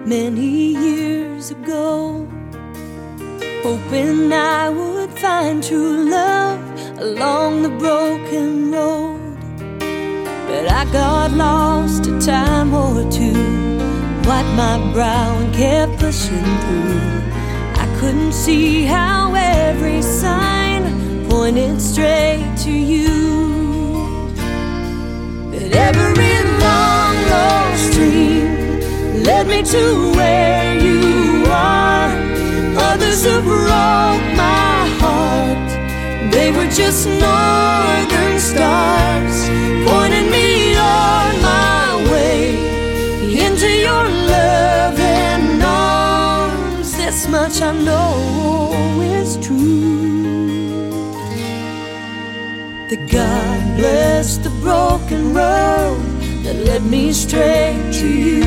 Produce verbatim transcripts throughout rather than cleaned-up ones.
many years ago, hoping I would find true love along the broken road. But I got lost a time or two, wiped my brow and kept pushing through. I couldn't see how every sign pointed straight to you. But every long lost dream led me to where you are. Others who broke my heart, they were just northern stars, pointing me on my way into your loving arms. This much I know is true, that God bless the broken road that led me straight to you.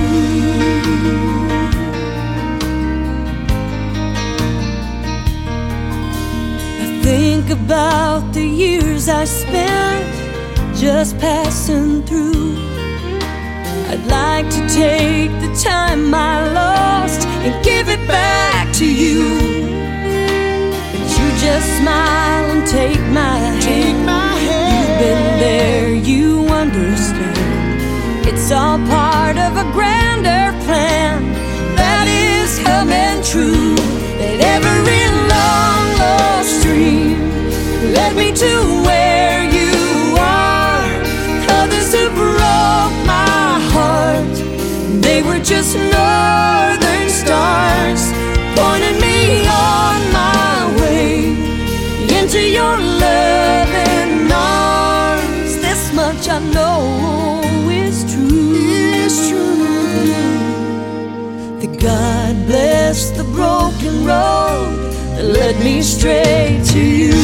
Think about the years I spent just passing through. I'd like to take the time I lost and give it back to you. But you just smile and take my hand. You've been there, you understand. It's all part of a grander plan that is coming true. That every long lost dream led me to where you are. Others who broke my heart, they were just northern stars, pointing me on my way into your loving arms. This much I know is true, is true. That God bless the broken road that led me straight to you.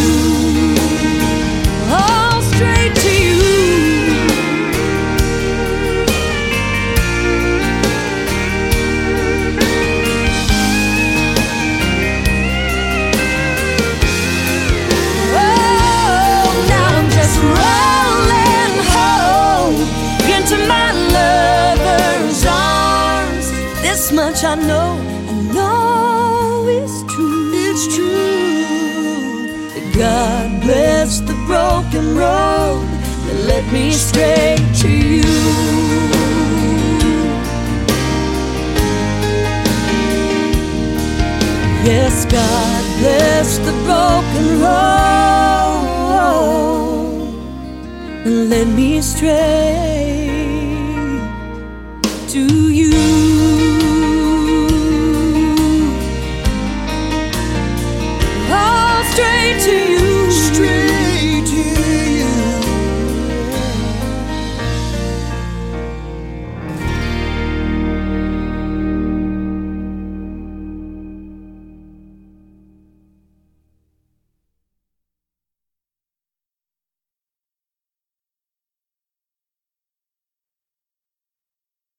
Oh, straight to you. Oh, now I'm just rolling home into my lover's arms. This much I know, I know it's true. It's true, that God bless the broken road that led me straight to you. Yes, God bless the broken road that led me straight to you.